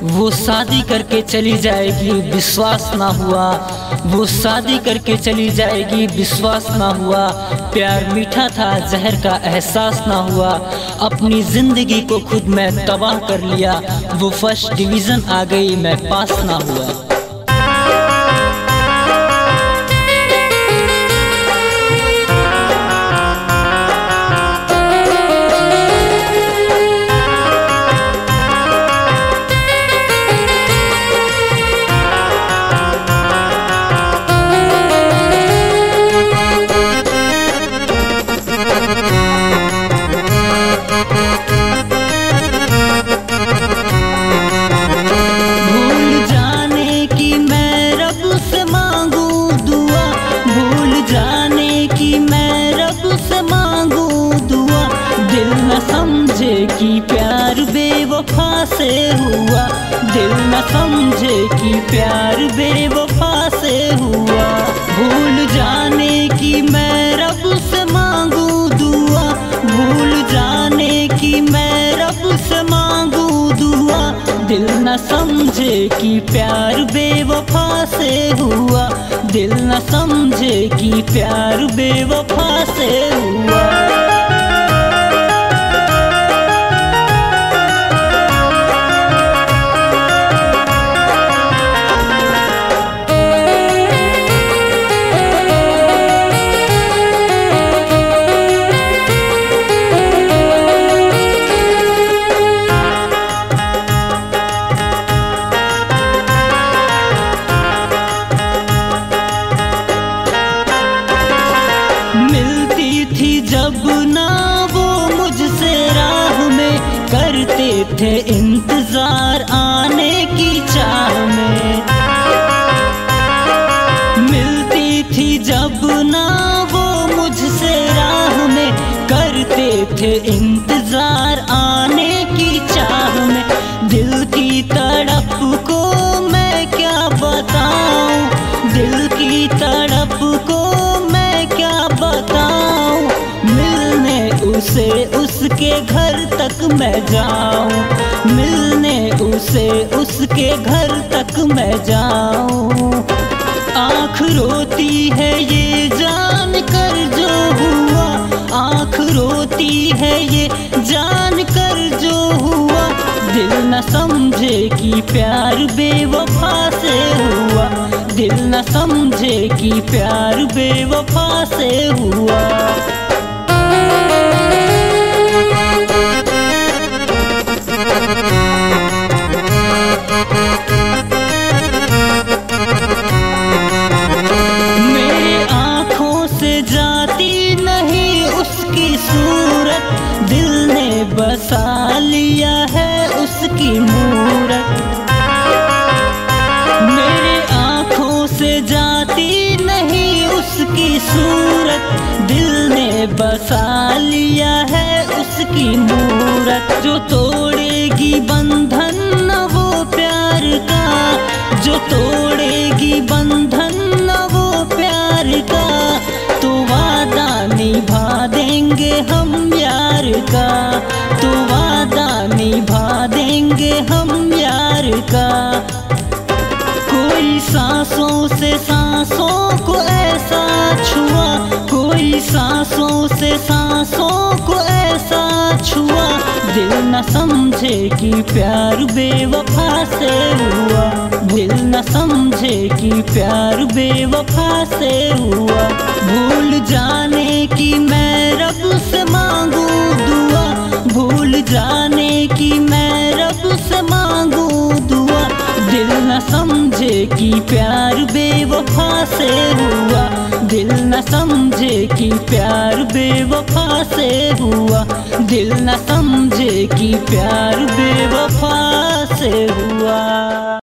वो शादी करके चली जाएगी विश्वास ना हुआ, वो शादी करके चली जाएगी विश्वास ना हुआ। प्यार मीठा था जहर का एहसास ना हुआ, अपनी जिंदगी को खुद मैं तबाह कर लिया। वो फर्स्ट डिवीज़न आ गई मैं पास ना हुआ। समझे कि प्यार बेवफा से हुआ, दिल न समझे कि प्यार बेवफा से हुआ। भूल जाने की मैं रब से मांगू दुआ, भूल जाने की मैं रब से मांगू दुआ। दिल न समझे कि प्यार बेवफा से हुआ, दिल न समझे कि प्यार बेवफा से हुआ। मिलती थी जब ना वो मुझसे राह में, करते थे इंतजार आने की चाह में। मिलती थी जब ना वो मुझसे राह में, करते थे इंतजार आने की चाह में। दिल की तड़प को मैं क्या बताऊं, दिल की तड़प को क्या बताऊं। मिलने उसे उसके घर तक मैं जाऊं, मिलने उसे उसके घर तक मैं जाऊं। आँख रोती है ये जान कर जो हुआ, आँख रोती है ये जान कर जो हुआ। दिल न समझे कि प्यार बेवफा से हुआ, दिल न समझे कि प्यार बेवफा से हुआ। मेरी आँखों से जाती नहीं उसकी सूरत, दिल ने बसा लिया है उसकी मूरत। मेरे आँखों से जाती नहीं उसकी सूरत, दिल ने बसा लिया है उसकी मूरत। जो तोड़ेगी बंधन न वो प्यार का, जो तोड़ेगी बंधन न वो प्यार का, तो वादा निभा देंगे हम यार का, तो वादा निभा देंगे हम यार का। कोई सांसों से सांसों को ऐसा छुआ, कोई सांसों से सांसों को ऐसा छुआ। दिल न समझे कि प्यार बेवफा से हुआ, दिल न समझे कि प्यार बेवफा से हुआ। भूल जाने की मैं रब से मांगू दुआ, भूल जाने की मैं रब से मांगू दुआ। दिल न समझे कि प्यार बेवफा से हुआ, दिल न समझे कि प्यार बेवफा से हुआ। दिल न समझे कि प्यार बेवफा से हुआ।